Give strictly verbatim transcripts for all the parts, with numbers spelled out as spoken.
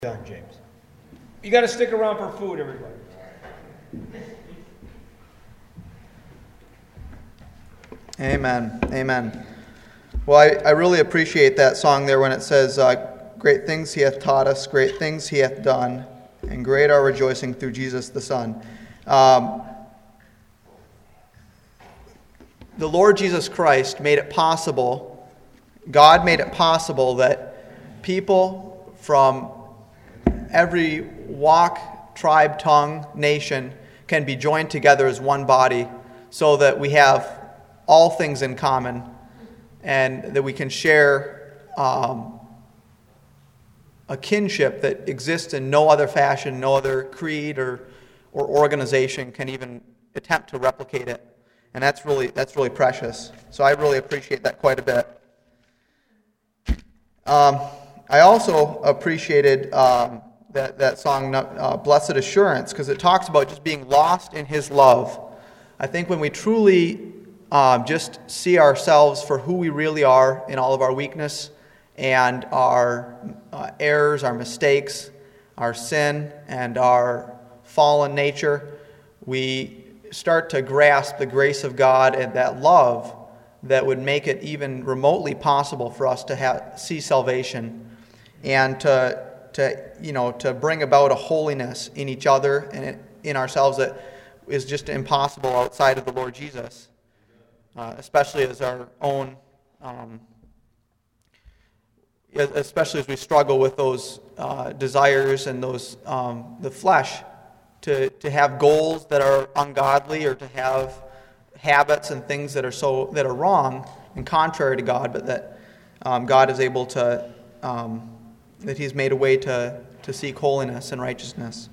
Done, James. You got to stick around for food, everybody. Amen. Amen. Well, I, I really appreciate that song there when it says, uh, great things he hath taught us, great things he hath done, and great our rejoicing through Jesus the Son. Um, the Lord Jesus Christ made it possible, God made it possible that people from every walk, tribe, tongue, nation can be joined together as one body so that we have all things in common and that we can share um, a kinship that exists in no other fashion, no other creed or, or organization can even attempt to replicate it. And that's really, that's really precious. So I really appreciate that quite a bit. Um, I also appreciated um, that, that song, uh, Blessed Assurance, because it talks about just being lost in His love. I think when we truly um, just see ourselves for who we really are in all of our weakness and our uh, errors, our mistakes, our sin, and our fallen nature, we start to grasp the grace of God and that love that would make it even remotely possible for us to have, see salvation and to, to, you know, to bring about a holiness in each other and in ourselves that is just impossible outside of the Lord Jesus, uh, especially as our own, um, especially as we struggle with those uh, desires and those um, the flesh, to to have goals that are ungodly or to have habits and things that are so that are wrong and contrary to God, but that um, God is able to. Um, that He's made a way to, to seek holiness and righteousness.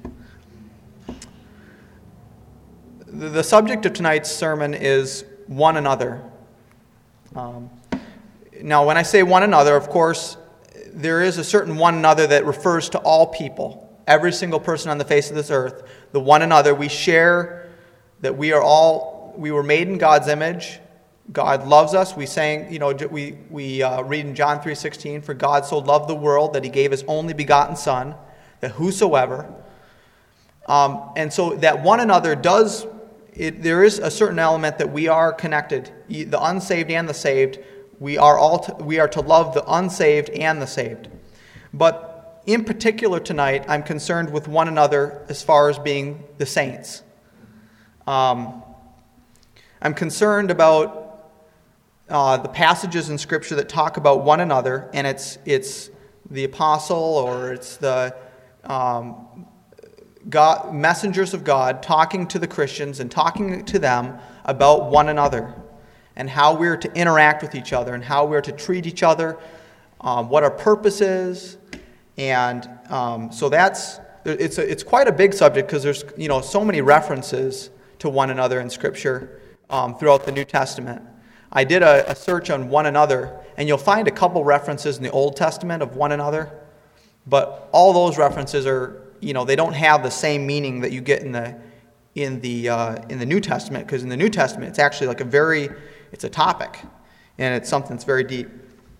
The, the subject of tonight's sermon is one another. Um, now, when I say one another, of course, there is a certain one another that refers to all people. Every single person on the face of this earth, the one another, we share that we are all, we were made in God's image. God loves us. We sang, you know, we we uh, read in John three sixteen, for God so loved the world that He gave His only begotten Son, that whosoever. Um, and so that one another does, it, there is a certain element that we are connected, the unsaved and the saved. We are all to, we are to love the unsaved and the saved. But in particular tonight, I'm concerned with one another as far as being the saints. Um, I'm concerned about Uh, the passages in Scripture that talk about one another, and it's it's the apostle or it's the um, God, messengers of God talking to the Christians and talking to them about one another and how we're to interact with each other and how we're to treat each other, um, what our purpose is, and um, so that's it's a, it's quite a big subject because there's you know so many references to one another in Scripture um, throughout the New Testament. I did a, a search on one another, and you'll find a couple references in the Old Testament of one another, but all those references are, you know, they don't have the same meaning that you get in the in the uh, in the New Testament, because in the New Testament it's actually like a very, it's a topic, and it's something that's very deep.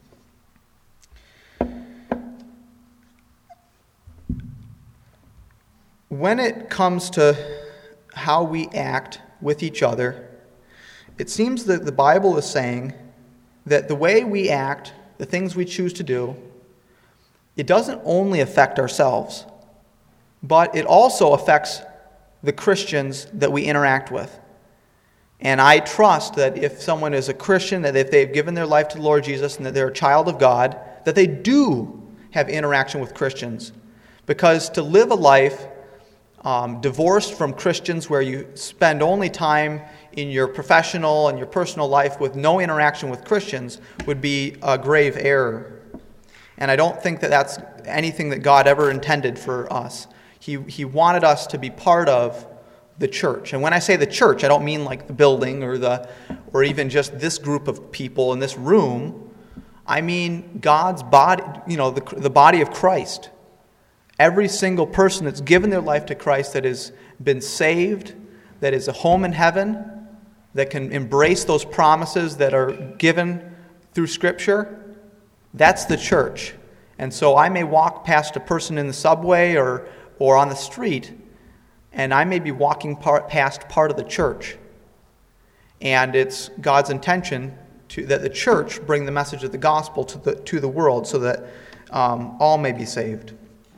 When it comes to how we act with each other, it seems that the Bible is saying that the way we act, the things we choose to do, it doesn't only affect ourselves, but it also affects the Christians that we interact with. And I trust that if someone is a Christian, that if they've given their life to the Lord Jesus and that they're a child of God, that they do have interaction with Christians. Because to live a life um, divorced from Christians where you spend only time in your professional and your personal life with no interaction with Christians would be a grave error. And I don't think that that's anything that God ever intended for us. He He wanted us to be part of the church. And when I say the church, I don't mean like the building or the or even just this group of people in this room. I mean God's body, you know, the the body of Christ. Every single person that's given their life to Christ, that has been saved, that is a home in heaven, that can embrace those promises that are given through Scripture, that's the church. And so I may walk past a person in the subway or, or on the street, and I may be walking part, past part of the church. And it's God's intention to, that the church bring the message of the gospel to the, to the world so that um, all may be saved.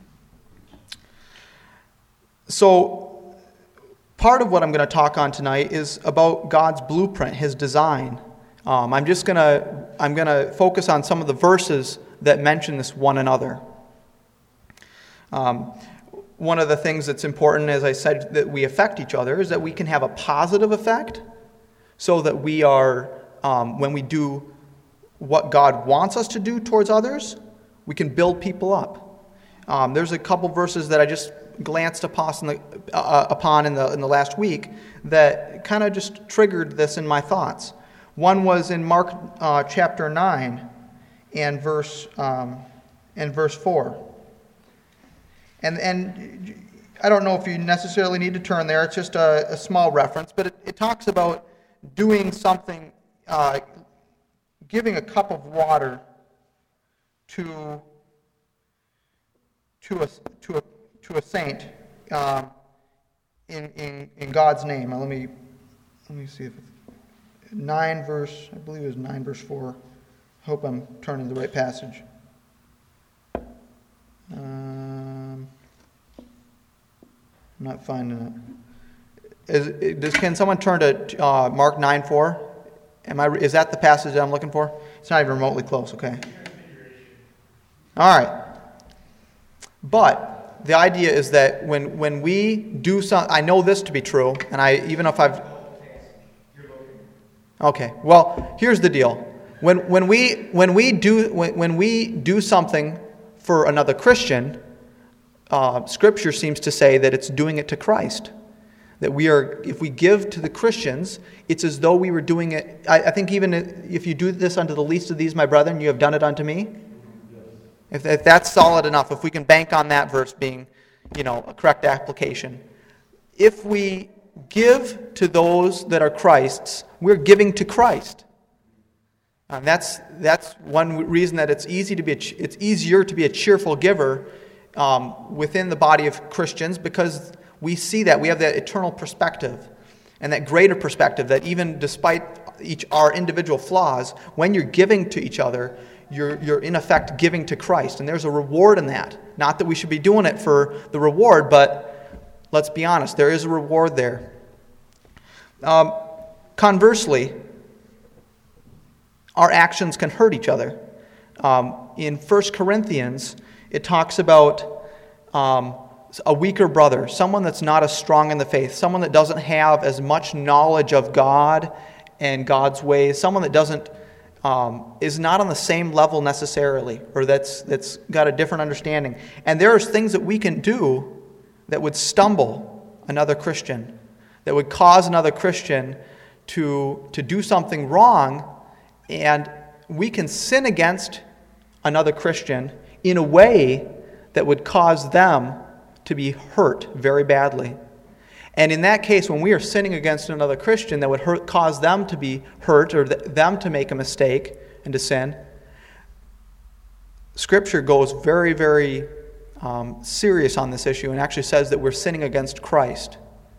So part of what I'm going to talk on tonight is about God's blueprint, His design. Um, I'm just going to I'm going to focus on some of the verses that mention this one another. Um, one of the things that's important, as I said, that we affect each other is that we can have a positive effect, so that we are, um, when we do what God wants us to do towards others, we can build people up. Um, there's a couple verses that I just glanced upon in the, uh, upon in the in the last week that kind of just triggered this in my thoughts. One was in Mark uh, chapter nine and verse um, and verse four. And and I don't know if you necessarily need to turn there. It's just a, a small reference, but it, it talks about doing something, uh, giving a cup of water to to a to a to a saint um, in in in God's name. Now let me let me see if it's nine verse. I believe it was nine verse four. I hope I'm turning the right passage. Um, I'm not finding it. Is, does, can someone turn to uh, Mark nine four? Am I? Is that the passage that I'm looking for? It's not even remotely close. Okay. All right. But the idea is that when when we do some, I know this to be true, and I even if I've. Okay. Well, here's the deal. When when we when we do when, when we do something for another Christian, uh, Scripture seems to say that it's doing it to Christ. That we are, if we give to the Christians, it's as though we were doing it. I, I think even if you do this unto the least of these, my brethren, you have done it unto me. If, if that's solid enough, if we can bank on that verse being, you know, a correct application. If we give to those that are Christ's, we're giving to Christ. And that's that's one reason that it's easy to be a, it's easier to be a cheerful giver um, within the body of Christians, because we see that we have that eternal perspective and that greater perspective that even despite each our individual flaws, when you're giving to each other, you're you're in effect giving to Christ, and there's a reward in that. Not that we should be doing it for the reward, but let's be honest, there is a reward there. Um, conversely, our actions can hurt each other. Um, in First Corinthians, it talks about um, a weaker brother, someone that's not as strong in the faith, someone that doesn't have as much knowledge of God and God's ways, someone that doesn't um, is not on the same level necessarily, or that's that's got a different understanding. And there's things that we can do that would stumble another Christian, that would cause another Christian to to do something wrong. And we can sin against another Christian in a way that would cause them to be hurt very badly. And in that case, when we are sinning against another Christian that would hurt, cause them to be hurt or th- them to make a mistake and to sin, Scripture goes very, very um, serious on this issue and actually says that we're sinning against Christ.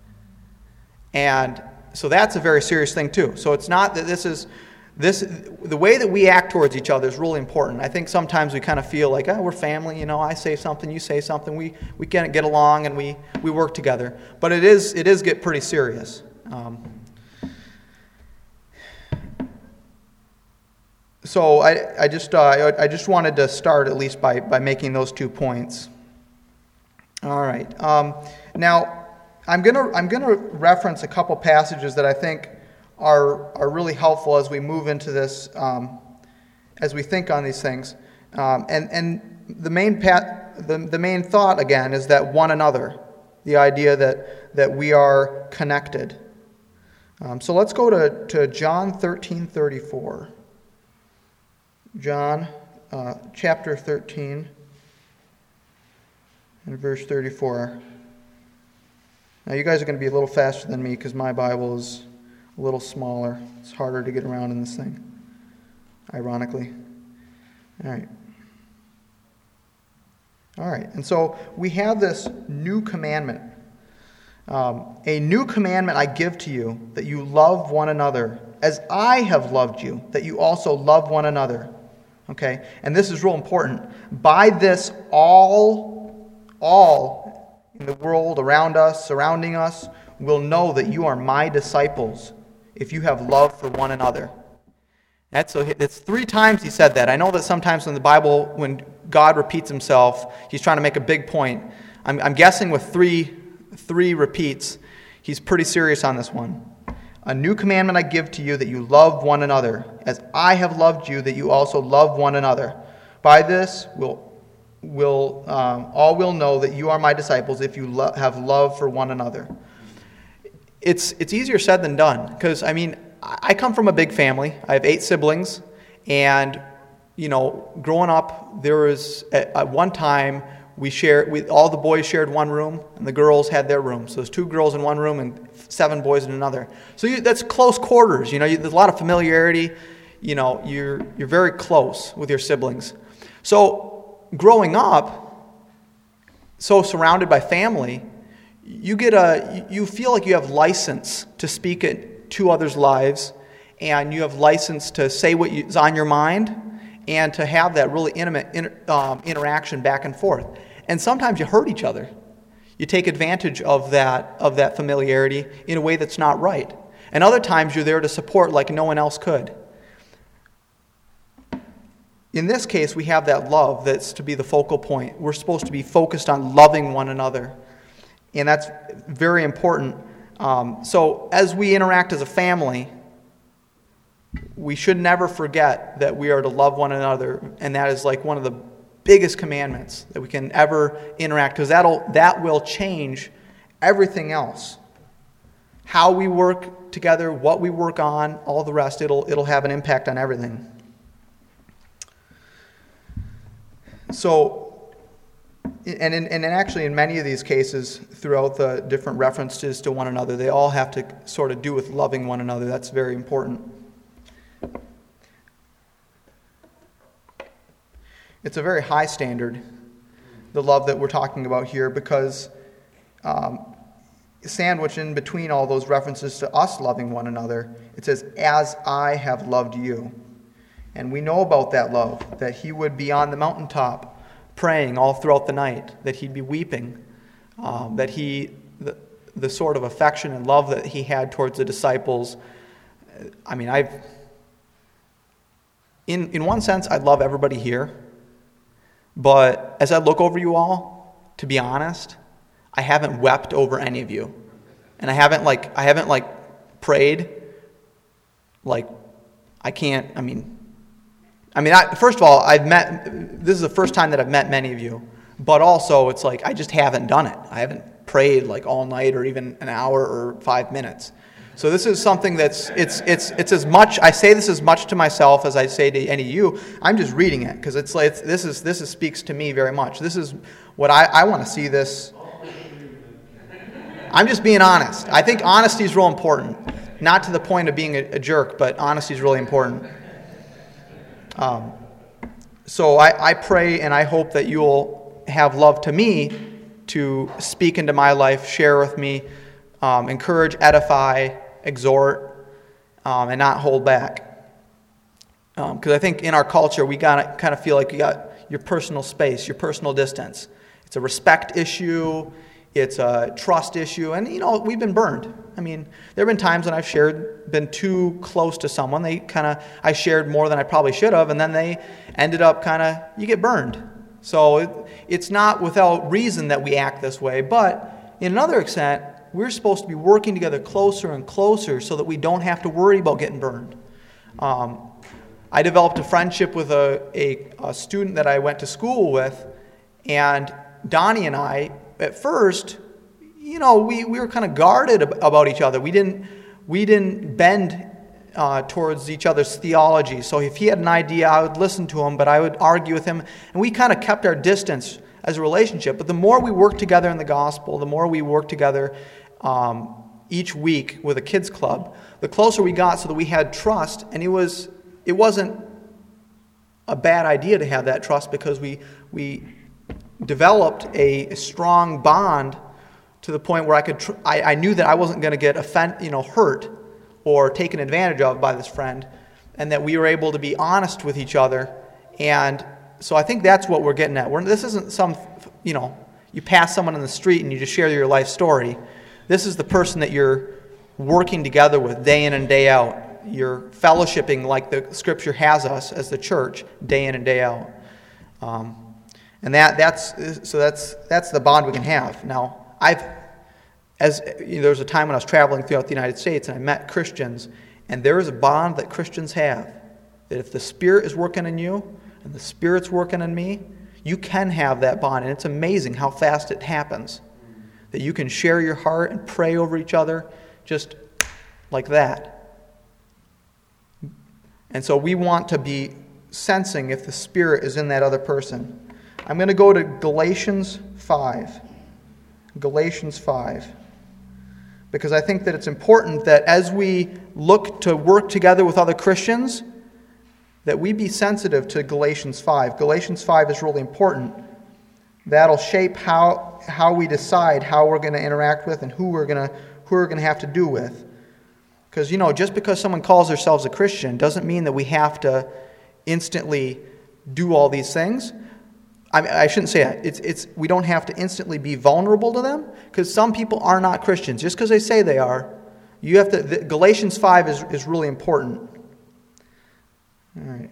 And so that's a very serious thing too. So it's not that this is... This, the way that we act towards each other is really important. I think sometimes we kind of feel like, oh, we're family, you know, I say something, you say something, we, we can't get along and we, we work together. But it is it is get pretty serious. Um, so I I just uh, I just wanted to start at least by, by making those two points. All right. Um, now I'm gonna I'm gonna reference a couple passages that I think are are really helpful as we move into this, um, as we think on these things. Um, and and the main pat, the, the main thought, again, is that one another, the idea that, that we are connected. Um, so let's go to, to John thirteen thirty-four. John uh, chapter thirteen and verse thirty-four. Now you guys are going to be a little faster than me because my Bible is a little smaller. It's harder to get around in this thing, ironically. All right. All right, and so we have this new commandment. Um, a new commandment I give to you, that you love one another, as I have loved you, that you also love one another. Okay, and this is real important. By this, all, all in the world around us, surrounding us, will know that you are my disciples, if you have love for one another. That's, so it's three times he said that. I know that sometimes in the Bible, when God repeats himself, he's trying to make a big point. I'm, I'm guessing with three, three repeats, he's pretty serious on this one. A new commandment I give to you, that you love one another, as I have loved you, that you also love one another. By this, will will um, all will know that you are my disciples, if you lo- have love for one another. It's it's easier said than done, because I mean, I come from a big family. I have eight siblings, and you know, growing up, there was at, at one time we shared. We all the boys shared one room, and the girls had their room. So there's two girls in one room and seven boys in another. So you, that's close quarters. You know, you, there's a lot of familiarity. You know, you're you're very close with your siblings. So growing up, so surrounded by family, you get a you feel like you have license to speak it to others' lives, and you have license to say what is on your mind, and to have that really intimate inter, um, interaction back and forth. And sometimes you hurt each other. You take advantage of that of that familiarity in a way that's not right. And other times you're there to support like no one else could. In this case, we have that love that's to be the focal point. We're supposed to be focused on loving one another. And that's very important. Um, so as we interact as a family, we should never forget that we are to love one another, and that is like one of the biggest commandments that we can ever interact, because that'll that will change everything else. How we work together, what we work on, all the rest, it'll it'll have an impact on everything. So, and in, and actually in many of these cases, throughout the different references to one another, they all have to sort of do with loving one another. That's very important. It's a very high standard, the love that we're talking about here, because um, sandwiched in between all those references to us loving one another, it says, as I have loved you. And we know about that love, that he would be on the mountaintop praying all throughout the night, that he'd be weeping, um, that he, the, the sort of affection and love that he had towards the disciples. I mean, I've, in, in one sense, I love everybody here. But as I look over you all, to be honest, I haven't wept over any of you. And I haven't like, I haven't like prayed. Like, I can't, I mean, I mean, I, first of all, I've met, this is the first time that I've met many of you, but also it's like I just haven't done it. I haven't prayed like all night or even an hour or five minutes. So this is something that's, it's it's it's as much, I say this as much to myself as I say to any of you. I'm just reading it because it's like, this is this is, speaks to me very much. This is what I, I want to see this. I'm just being honest. I think honesty is real important. Not to the point of being a, a jerk, but honesty is really important. Um, so I, I pray and I hope that you'll have love to me to speak into my life, share with me, um, encourage, edify, exhort, um, and not hold back. Because um, I think in our culture we gotta kind of feel like you got your personal space, your personal distance. It's a respect issue. It's a trust issue, and you know we've been burned. I mean, there have been times when I've shared, been too close to someone. They kind of, I shared more than I probably should have, and then they ended up kind of, you get burned. So it, it's not without reason that we act this way, but in another extent, we're supposed to be working together closer and closer so that we don't have to worry about getting burned. Um, I developed a friendship with a, a, a student that I went to school with, and Donnie and I, at first, you know, we, we were kind of guarded ab- about each other. We didn't we didn't bend uh, towards each other's theology. So if he had an idea, I would listen to him, but I would argue with him. And we kind of kept our distance as a relationship. But the more we worked together in the gospel, the more we worked together um, each week with a kids club, the closer we got so that we had trust. And it, was, it wasn't a bad idea to have that trust because we we... developed a strong bond to the point where I could, tr- I, I knew that I wasn't going to get offend, you know, hurt or taken advantage of by this friend, and that we were able to be honest with each other. And so I think that's what we're getting at. We're, this isn't some, you know, you pass someone in the street and you just share your life story. This is the person that you're working together with day in and day out. You're fellowshipping like the Scripture has us as the church, day in and day out. Um, and that that's so that's that's the bond we can have. Now, I've as you know, there was a time when I was traveling throughout the United States and I met Christians, and there is a bond that Christians have. That if the Spirit is working in you and the Spirit's working in me, you can have that bond, and it's amazing how fast it happens. That you can share your heart and pray over each other just like that. And so we want to be sensing if the Spirit is in that other person. I'm going to go to Galatians five. Galatians five. Because I think that it's important that as we look to work together with other Christians, that we be sensitive to Galatians five. Galatians five is really important. That'll shape how how we decide how we're going to interact with and who we're going to who we're going to have to do with. Because, you know, just because someone calls themselves a Christian doesn't mean that we have to instantly do all these things. I, mean, I shouldn't say that. It's it's we don't have to instantly be vulnerable to them, because some people are not Christians just because they say they are. You have to. The, Galatians five is is really important. All right.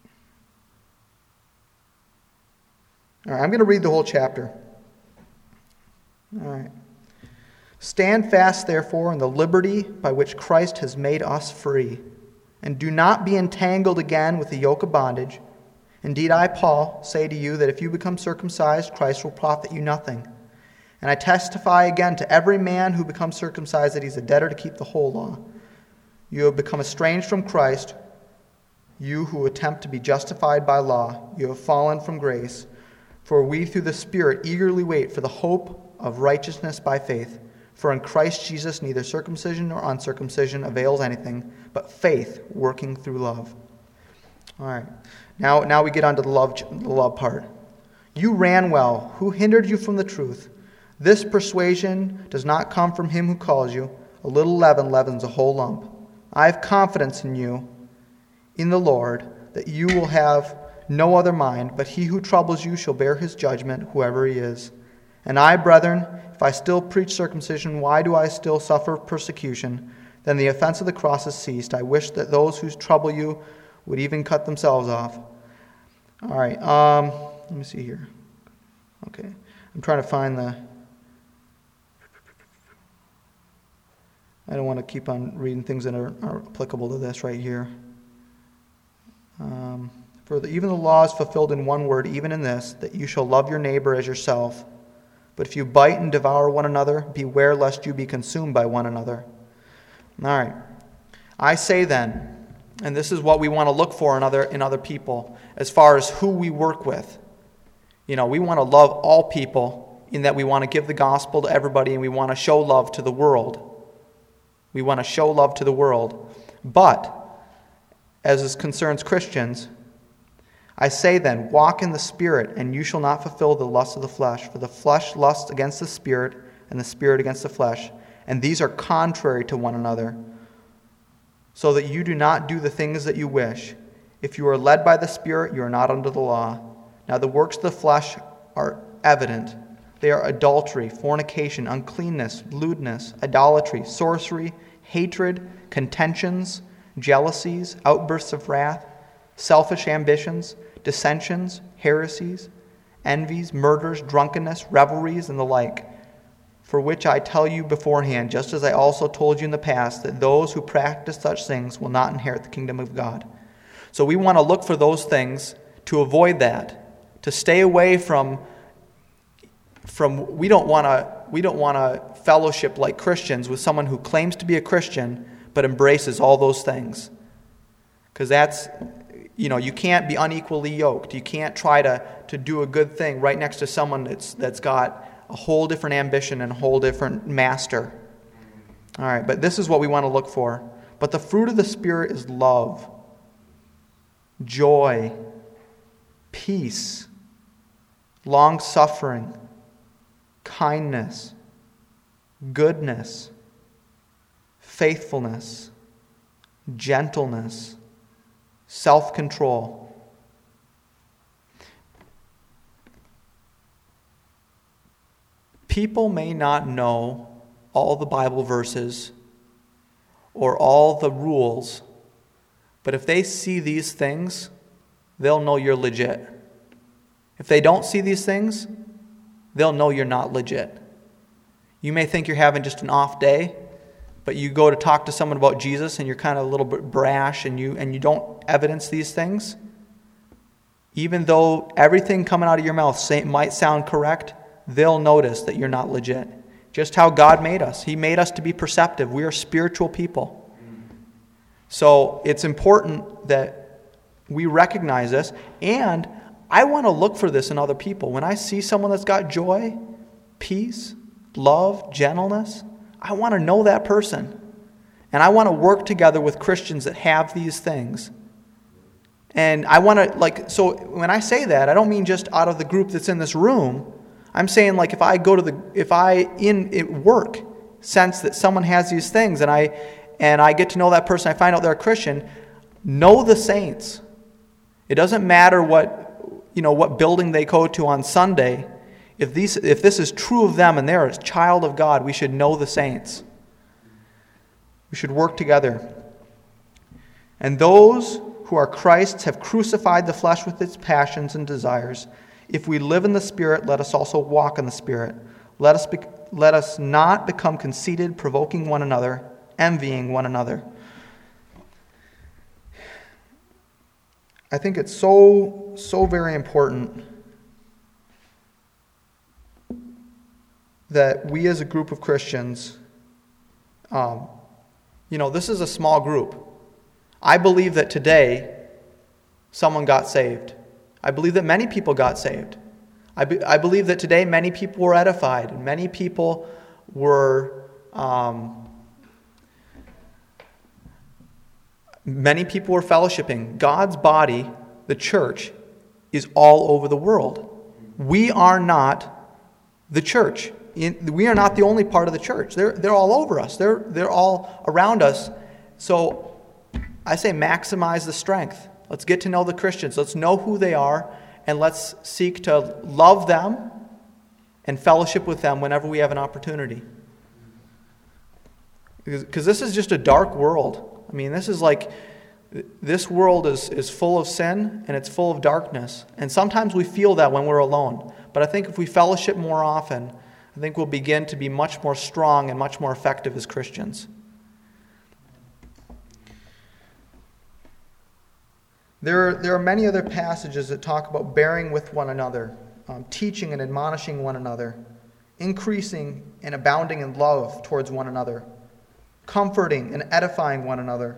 All right. I'm going to read the whole chapter. All right. Stand fast, therefore, in the liberty by which Christ has made us free, and do not be entangled again with the yoke of bondage. Indeed, I, Paul, say to you that if you become circumcised, Christ will profit you nothing. And I testify again to every man who becomes circumcised that he's a debtor to keep the whole law. You have become estranged from Christ, you who attempt to be justified by law. You have fallen from grace. For we through the Spirit eagerly wait for the hope of righteousness by faith. For in Christ Jesus neither circumcision nor uncircumcision avails anything, but faith working through love. All right. Now, now we get on to the love, the love part. You ran well. Who hindered you from the truth? This persuasion does not come from him who calls you. A little leaven leavens a whole lump. I have confidence in you, in the Lord, that you will have no other mind, but he who troubles you shall bear his judgment, whoever he is. And I, brethren, if I still preach circumcision, why do I still suffer persecution? Then the offense of the cross has ceased. I wish that those who trouble you would even cut themselves off. All right, um, let me see here. Okay, I'm trying to find the... I don't want to keep on reading things that are, are applicable to this right here. Um, for the, even the law is fulfilled in one word, even in this, that you shall love your neighbor as yourself. But if you bite and devour one another, beware lest you be consumed by one another. All right. I say then, and this is what we want to look for in other in other people, as far as who we work with. You know, we want to love all people in that we want to give the gospel to everybody and we want to show love to the world. We want to show love to the world. But, as it concerns Christians, I say then, walk in the Spirit, and you shall not fulfill the lust of the flesh. For the flesh lusts against the Spirit, and the Spirit against the flesh. And these are contrary to one another, so that you do not do the things that you wish. If you are led by the Spirit, you are not under the law. Now the works of the flesh are evident. They are adultery, fornication, uncleanness, lewdness, idolatry, sorcery, hatred, contentions, jealousies, outbursts of wrath, selfish ambitions, dissensions, heresies, envies, murders, drunkenness, revelries, and the like, for which I tell you beforehand, just as I also told you in the past, that those who practice such things will not inherit the kingdom of God. So we want to look for those things to avoid that, to stay away from, from we don't want to we don't want to fellowship like Christians with someone who claims to be a Christian but embraces all those things. Because that's, you know, you can't be unequally yoked. You can't try to, to do a good thing right next to someone that's that's got a whole different ambition and a whole different master. All right, but this is what we want to look for. But the fruit of the Spirit is love, joy, peace, long-suffering, kindness, goodness, faithfulness, gentleness, self-control. People may not know all the Bible verses or all the rules, but if they see these things, they'll know you're legit. If they don't see these things, they'll know you're not legit. You may think you're having just an off day, but you go to talk to someone about Jesus and you're kind of a little bit brash and you and you don't evidence these things. Even though everything coming out of your mouth say, might sound correct, they'll notice that you're not legit. Just how God made us. He made us to be perceptive. We are spiritual people. So it's important that we recognize this. And I want to look for this in other people. When I see someone that's got joy, peace, love, gentleness, I want to know that person. And I want to work together with Christians that have these things. And I want to, like, so when I say that, I don't mean just out of the group that's in this room. I'm saying, like, if I go to the, if I in at work sense that someone has these things, and I, and I get to know that person, I find out they're a Christian. Know the saints. It doesn't matter what, you know, what building they go to on Sunday. If these, if this is true of them and they're a child of God, we should know the saints. We should work together. And those who are Christ's have crucified the flesh with its passions and desires. If we live in the Spirit, let us also walk in the Spirit. Let us, be, let us not become conceited, provoking one another, envying one another. I think it's so, so very important that we as a group of Christians, um, you know, this is a small group. I believe that today someone got saved. I believe that many people got saved. I, be, I believe that today many people were edified, and many people were um, many people were fellowshipping. God's body, the church, is all over the world. We are not the church. In, we are not the only part of the church. They're they're all over us. They're they're all around us. So I say maximize the strength. Let's get to know the Christians. Let's know who they are, and let's seek to love them and fellowship with them whenever we have an opportunity. Because this is just a dark world. I mean, this is like, this world is, is full of sin, and it's full of darkness. And sometimes we feel that when we're alone. But I think if we fellowship more often, I think we'll begin to be much more strong and much more effective as Christians. There are, there are many other passages that talk about bearing with one another, um, teaching and admonishing one another, increasing and abounding in love towards one another, comforting and edifying one another.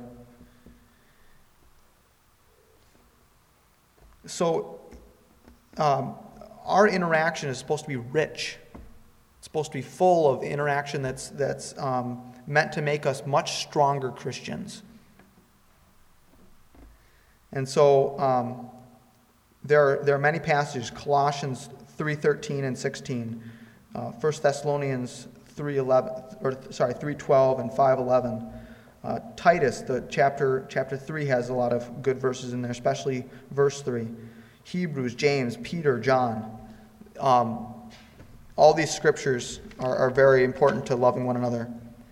So, um, our interaction is supposed to be rich. It's supposed to be full of interaction that's that's um, meant to make us much stronger Christians. And so um, there are, there are many passages: Colossians three thirteen and sixteen, uh, First Thessalonians three eleven, or sorry three twelve and five eleven. Uh, Titus, the chapter chapter three has a lot of good verses in there, especially verse three. Hebrews, James, Peter, John. Um, all these scriptures are, are very important to loving one another.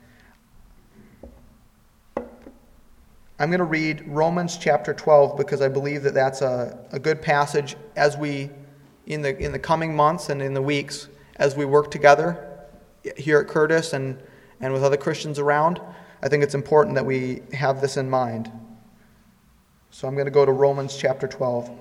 I'm going to read Romans chapter twelve because I believe that that's a, a good passage as we, in the in the coming months and in the weeks, as we work together here at Curtis and, and with other Christians around. I think it's important that we have this in mind. So I'm going to go to Romans chapter twelve.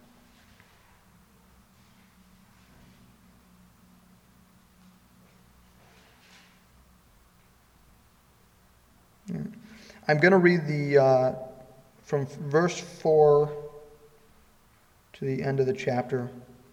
I'm going to read the uh, from verse four to the end of the chapter.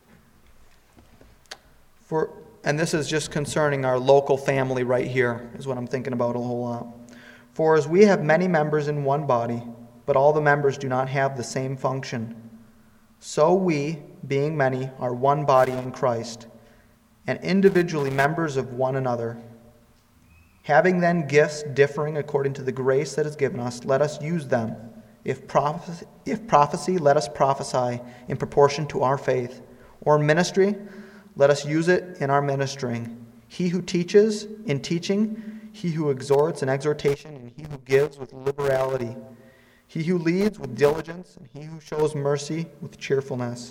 For and this is just concerning our local family right here, is what I'm thinking about a whole lot. For as we have many members in one body, but all the members do not have the same function. So we, being many, are one body in Christ, and individually members of one another. Having then gifts differing according to the grace that is given us, let us use them. If prophecy, if prophecy, let us prophesy in proportion to our faith. Or ministry, let us use it in our ministering. He who teaches, in teaching. He who exhorts, in exhortation. And he who gives, with liberality. He who leads, with diligence. And he who shows mercy, with cheerfulness.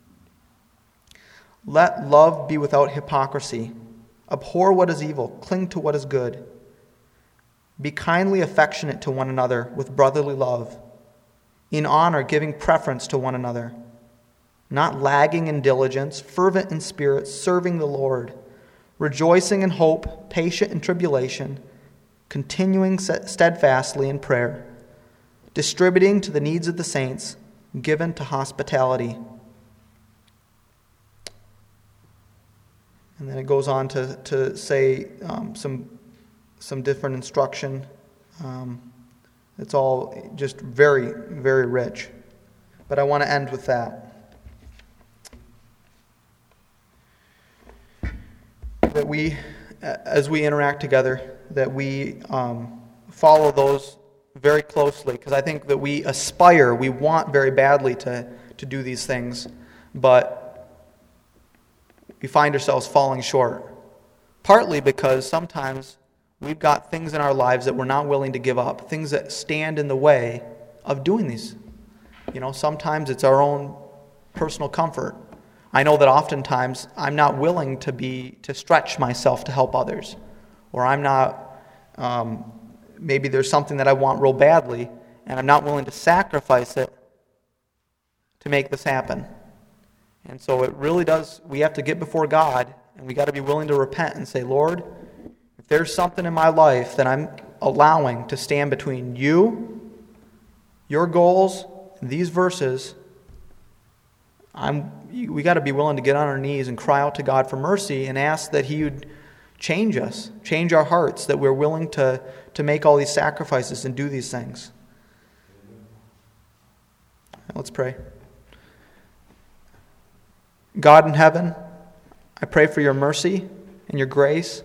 Let love be without hypocrisy. Abhor what is evil. Cling to what is good. Be kindly affectionate to one another with brotherly love. In honor, giving preference to one another. Not lagging in diligence, fervent in spirit, serving the Lord. Rejoicing in hope, patient in tribulation. Continuing steadfastly in prayer. Distributing to the needs of the saints. Given to hospitality. And then it goes on to, to say um, some, some different instruction. Um, it's all just very, very rich. But I want to end with that. That we, as we interact together, that we um, follow those very closely. Because I think that we aspire, we want very badly to, to do these things. But we find ourselves falling short. Partly because sometimes we've got things in our lives that we're not willing to give up, things that stand in the way of doing these. You know, sometimes it's our own personal comfort. I know that oftentimes I'm not willing to be to stretch myself to help others, or I'm not. Um, maybe there's something that I want real badly, and I'm not willing to sacrifice it to make this happen. And so it really does. We have to get before God, and we got to be willing to repent and say, Lord, if there's something in my life that I'm allowing to stand between you, your goals, and these verses, I'm, we got to be willing to get on our knees and cry out to God for mercy and ask that He would change us, change our hearts, that we're willing to, to make all these sacrifices and do these things. Let's pray. God in heaven, I pray for your mercy and your grace.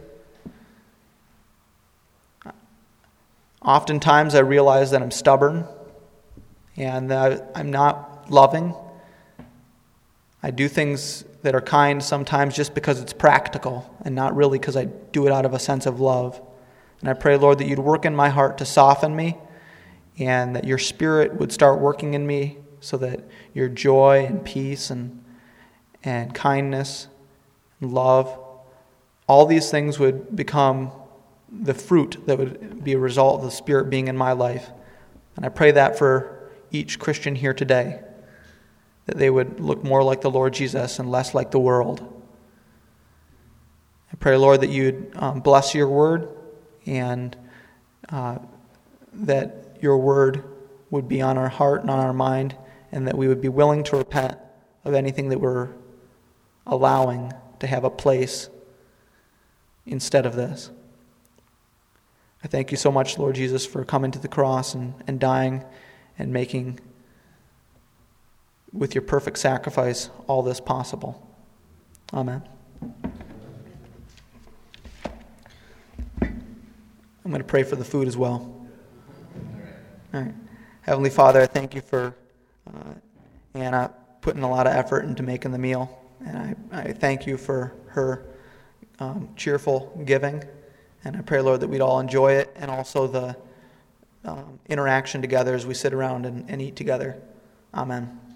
Oftentimes I realize that I'm stubborn and that I'm not loving. I do things that are kind sometimes just because it's practical and not really because I do it out of a sense of love. And I pray, Lord, that you'd work in my heart to soften me and that your Spirit would start working in me so that your joy and peace and and kindness and love, all these things would become the fruit that would be a result of the Spirit being in my life. And I pray that for each Christian here today, that they would look more like the Lord Jesus and less like the world. I pray, Lord, that you'd um, bless your word and uh, that your word would be on our heart and on our mind, and that we would be willing to repent of anything that we're allowing to have a place instead of this. I thank you so much, Lord Jesus, for coming to the cross and, and dying and making, with your perfect sacrifice, all this possible. Amen. I'm going to pray for the food as well. All right. Heavenly Father, I thank you for uh, Anna putting a lot of effort into making the meal. And I, I thank you for her um, cheerful giving. And I pray, Lord, that we'd all enjoy it and also the um, interaction together as we sit around and, and eat together. Amen.